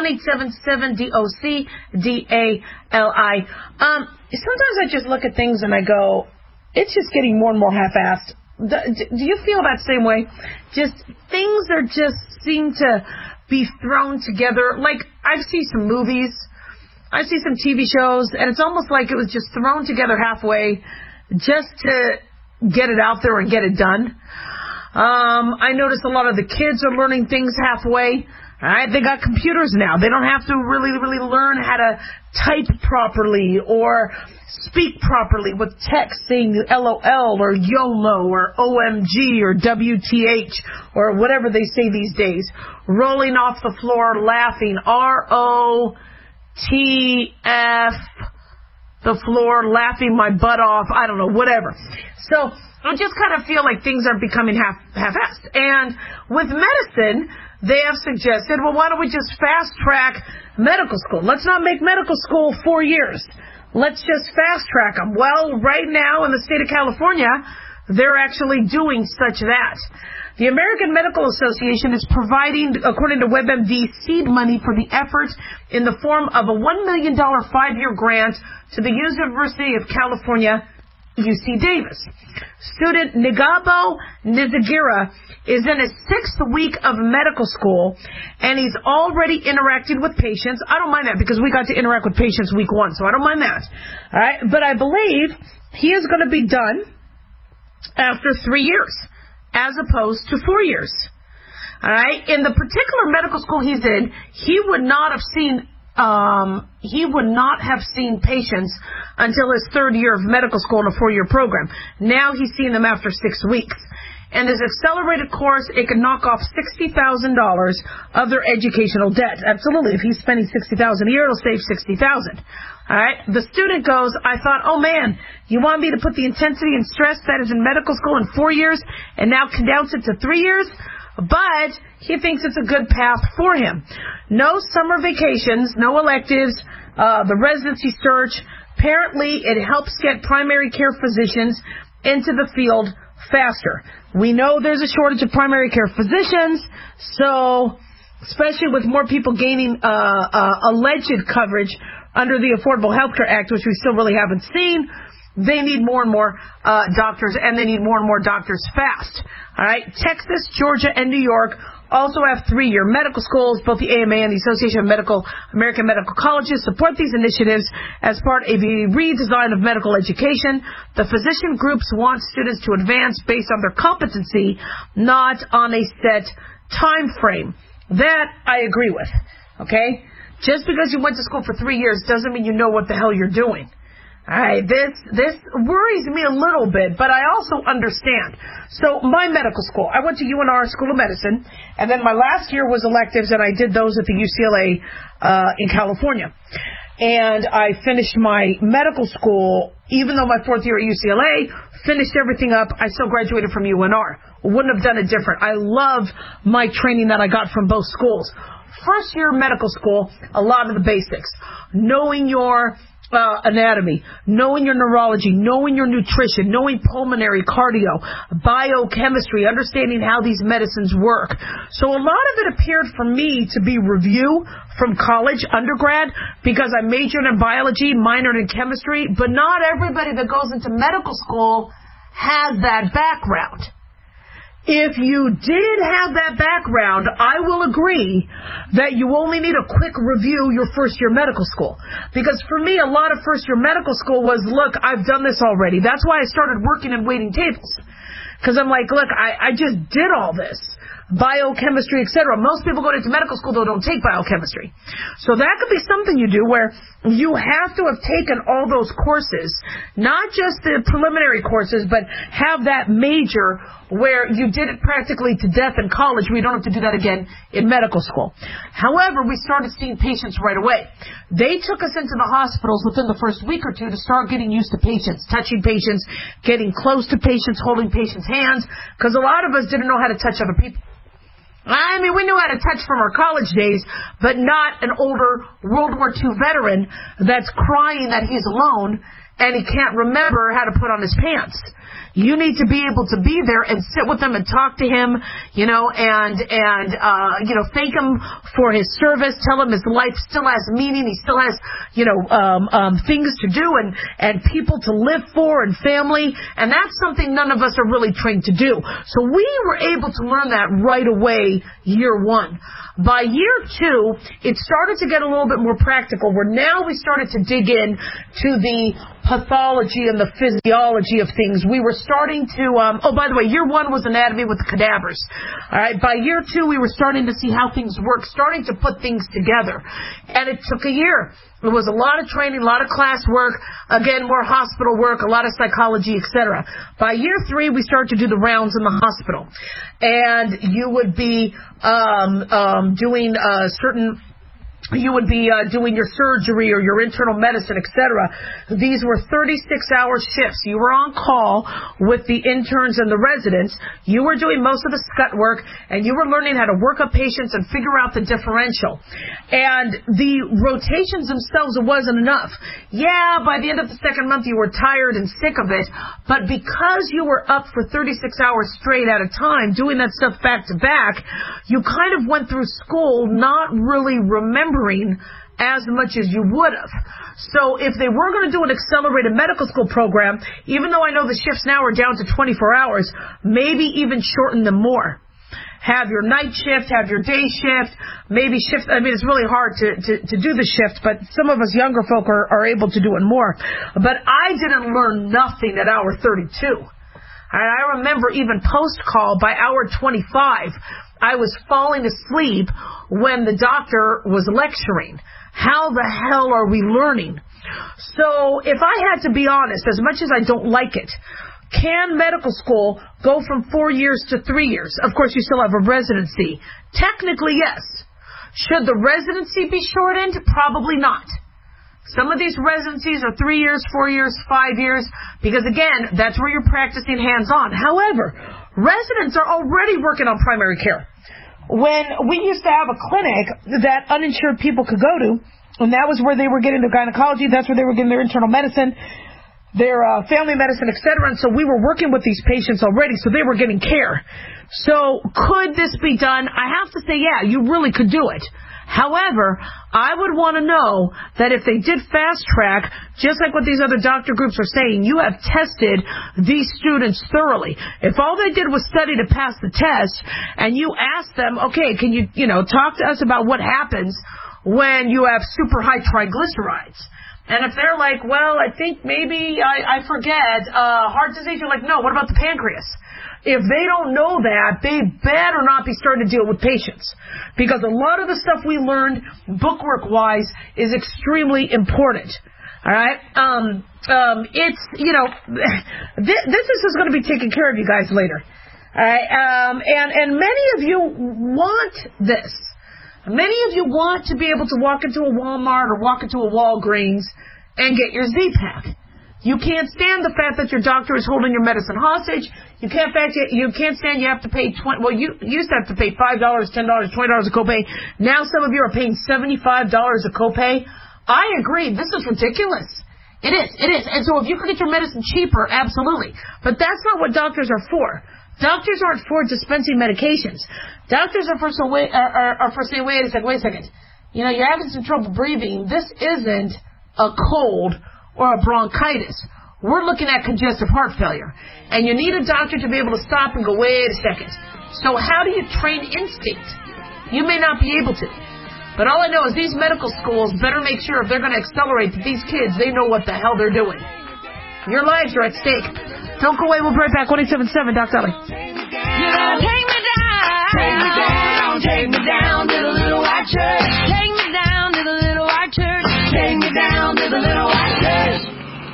[SPEAKER 4] 1-877-DOC-DALI. Sometimes I just look at things and I go, it's just getting more and more half-assed. Do you feel that same way? Just things are just seem to be thrown together. Like, I see some movies, I see some TV shows, and it's almost like it was just thrown together halfway just to get it out there and get it done. I notice a lot of the kids are learning things halfway. All right, they got computers now. They don't have to really learn how to type properly or speak properly with text saying LOL or YOLO or OMG or WTH or whatever they say these days. Rolling off the floor laughing. ROTF. The floor, laughing my butt off. I don't know, whatever. So I just kind of feel like things are becoming half-assed. And with medicine, they have suggested, well, why don't we just fast-track medical school? Let's not make medical school 4 years. Let's just fast-track them. Well, right now in the state of California, they're actually doing such that. The American Medical Association is providing, according to WebMD, seed money for the effort in the form of a $1 million 5-year grant to the University of California, UC Davis. Student Nigabo Nizagira is in his 6th week of medical school, and he's already interacting with patients. I don't mind that because we got to interact with patients week 1, so I don't mind that. All right, but I believe he is going to be done after 3 years, as opposed to 4 years. All right, in the particular medical school he's in, he would not have seen patients until his 3rd year of medical school in a 4-year program. Now he's seeing them after 6 weeks. And this accelerated course, it could knock off $60,000 of their educational debt. Absolutely. If he's spending $60,000 a year, it'll save $60,000. All right. The student goes, I thought, oh man, you want me to put the intensity and stress that is in medical school in 4 years and now condense it to 3 years? But he thinks it's a good path for him. No summer vacations, no electives, the residency search. Apparently, it helps get primary care physicians into the field faster. We know there's a shortage of primary care physicians, so especially with more people gaining alleged coverage under the Affordable Health Care Act, which we still really haven't seen, they need more and more doctors, and they need more and more doctors fast. All right, Texas, Georgia, and New York also have 3-year medical schools. Both the AMA and the Association of American Medical Colleges support these initiatives as part of a redesign of medical education. The physician groups want students to advance based on their competency, not on a set time frame. That I agree with. Okay? Just because you went to school for 3 years doesn't mean you know what the hell you're doing. All right, this worries me a little bit, but I also understand. So my medical school, I went to UNR School of Medicine, and then my last year was electives, and I did those at the UCLA in California. And I finished my medical school, even though my 4th year at UCLA, finished everything up. I still graduated from UNR. Wouldn't have done it different. I love my training that I got from both schools. First year medical school, a lot of the basics. Knowing your anatomy, knowing your neurology, knowing your nutrition, knowing pulmonary, cardio, biochemistry, understanding how these medicines work. So a lot of it appeared for me to be review from college, undergrad, because I majored in biology, minored in chemistry, but not everybody that goes into medical school has that background. If you did have that background, I will agree that you only need a quick review your first year medical school. Because for me, a lot of first year medical school was, look, I've done this already. That's why I started working and waiting tables. Because I'm like, look, I just did all this. Biochemistry, etc. Most people go into medical school, though, don't take biochemistry. So that could be something you do where you have to have taken all those courses, not just the preliminary courses, but have that major where you did it practically to death in college, where you don't have to do that again in medical school. However, we started seeing patients right away. They took us into the hospitals within the first week or two to start getting used to patients, touching patients, getting close to patients, holding patients' hands, because a lot of us didn't know how to touch other people. I mean, we knew how to touch from our college days, but not an older World War II veteran that's crying that he's alone and he can't remember how to put on his pants. You need to be able to be there and sit with him and talk to him, and thank him for his service, tell him his life still has meaning, he still has, things to do and people to live for and family, and that's something none of us are really trained to do. So we were able to learn that right away, year 1. By year 2, it started to get a little bit more practical, where now we started to dig in to the pathology and the physiology of things. We were starting to, oh, by the way, year 1 was anatomy with the cadavers. All right. By year 2, we were starting to see how things work, starting to put things together. And it took a year. It was a lot of training, a lot of class work, again, more hospital work, a lot of psychology, etc. By year 3, we started to do the rounds in the hospital. And you would be doing doing your surgery or your internal medicine, etc. These were 36-hour shifts. You were on call with the interns and the residents. You were doing most of the scut work, and you were learning how to work up patients and figure out the differential. And the rotations themselves wasn't enough. Yeah, by the end of the second month, you were tired and sick of it, but because you were up for 36 hours straight at a time, doing that stuff back to back, you kind of went through school not really remembering as much as you would have. So if they were going to do an accelerated medical school program, even though I know the shifts now are down to 24 hours, maybe even shorten them more. Have your night shift, have your day shift, maybe shift. I mean, it's really hard to do the shift, but some of us younger folk are able to do it more. But I didn't learn nothing at hour 32. I remember even post-call by hour 25, I was falling asleep when the doctor was lecturing. How the hell are we learning? So if I had to be honest, as much as I don't like it, can medical school go from 4 years to 3 years? Of course, you still have a residency. Technically, yes. Should the residency be shortened? Probably not. Some of these residencies are 3 years, 4 years, 5 years, because again, that's where you're practicing hands-on. However, residents are already working on primary care. When we used to have a clinic that uninsured people could go to, and that was where they were getting their gynecology, that's where they were getting their internal medicine, their family medicine, etc. And so we were working with these patients already, so they were getting care. So could this be done? I have to say, yeah, you really could do it. However, I would want to know that if they did fast track, just like what these other doctor groups are saying, you have tested these students thoroughly. If all they did was study to pass the test, and you ask them, okay, can you talk to us about what happens when you have super high triglycerides? And if they're like, well, I think maybe I forget heart disease, you're like, no, what about the pancreas? If they don't know that, they better not be starting to deal with patients. Because a lot of the stuff we learned, bookwork-wise, is extremely important. All right? It's, this is going to be taking care of you guys later. All right? And many of you want this. Many of you want to be able to walk into a Walmart or walk into a Walgreens and get your Z-Pack. You can't stand the fact that your doctor is holding your medicine hostage. You can't stand you have to pay you used to have to pay $5, $10, $20 a copay. Now some of you are paying $75 a copay. I agree. This is ridiculous. It is. And so if you could get your medicine cheaper, absolutely. But that's not what doctors are for. Doctors aren't for dispensing medications. Doctors are for saying, wait a second. You're having some trouble breathing. This isn't a cold or a bronchitis. We're looking at congestive heart failure. And you need a doctor to be able to stop and go, wait a second. So how do you train instinct? You may not be able to. But all I know is these medical schools better make sure if they're going to accelerate that these kids, they know what the hell they're doing. Your lives are at stake. Don't go away. We'll be right back. 1-877 Doc Dolly.
[SPEAKER 3] Take me down. Take me down. Take me down to the little white church. Take me down to the little white church. Take me down to the little white church.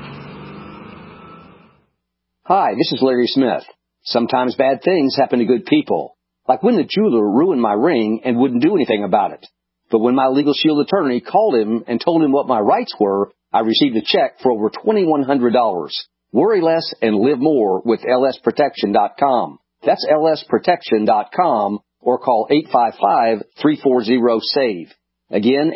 [SPEAKER 19] Hi, this is Larry Smith. Sometimes bad things happen to good people. Like when the jeweler ruined my ring and wouldn't do anything about it. But when my Legal Shield attorney called him and told him what my rights were, I received a check for over $2,100. Worry less and live more with lsprotection.com. That's lsprotection.com or call 855-340-SAVE. Again,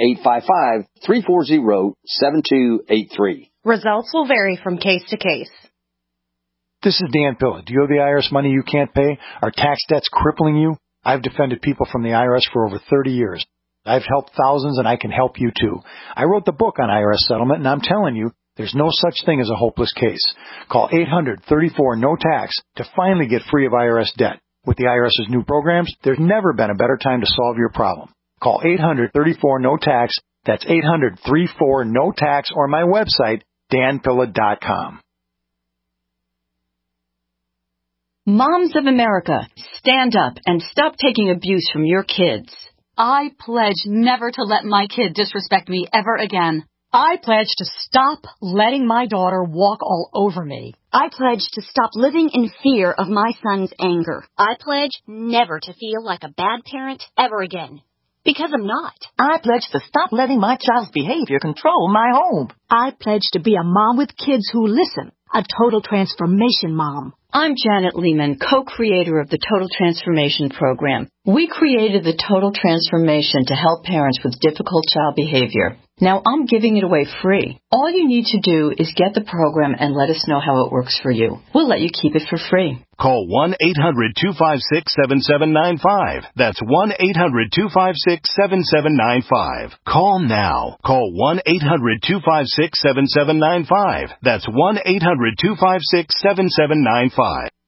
[SPEAKER 19] 855-340-7283.
[SPEAKER 12] Results will vary from case to case.
[SPEAKER 20] This is Dan Pilla. Do you owe the IRS money you can't pay? Are tax debts crippling you? I've defended people from the IRS for over 30 years. I've helped thousands, and I can help you too. I wrote the book on IRS settlement, and I'm telling you, there's no such thing as a hopeless case. Call 800-34-NO-TAX to finally get free of IRS debt. With the IRS's new programs, there's never been a better time to solve your problem. Call 800-34-NO-TAX. That's 800-34-NO-TAX or my website, danpilla.com.
[SPEAKER 21] Moms of America, stand up and stop taking abuse from your kids.
[SPEAKER 22] I pledge never to let my kid disrespect me ever again. I pledge to stop letting my daughter walk all over me.
[SPEAKER 23] I pledge to stop living in fear of my son's anger. I pledge never to feel like a bad parent ever again. Because I'm not.
[SPEAKER 24] I pledge to stop letting my child's behavior control my home.
[SPEAKER 9] I pledge to be a mom with kids who listen, a total transformation mom.
[SPEAKER 21] I'm Janet Lehman, co-creator of the Total Transformation Program. We created the Total Transformation to help parents with difficult child behavior. Now I'm giving it away free. All you need to do is get the program and let us know how it works for you. We'll let you keep it for free.
[SPEAKER 2] Call 1-800-256-7795. That's 1-800-256-7795. Call now. Call 1-800-256-7795. That's 1-800-256-7795.